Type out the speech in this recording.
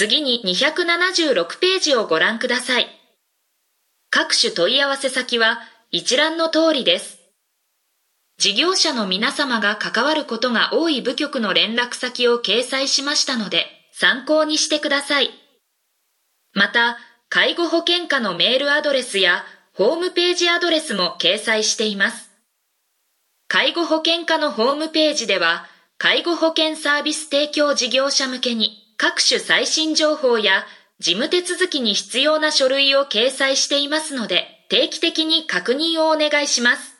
次に276ページをご覧ください。各種問い合わせ先は一覧の通りです。事業者の皆様が関わることが多い部局の連絡先を掲載しましたので、参考にしてください。また、介護保険課のメールアドレスやホームページアドレスも掲載しています。介護保険課のホームページでは、介護保険サービス提供事業者向けに各種最新情報や事務手続きに必要な書類を掲載していますので、定期的に確認をお願いします。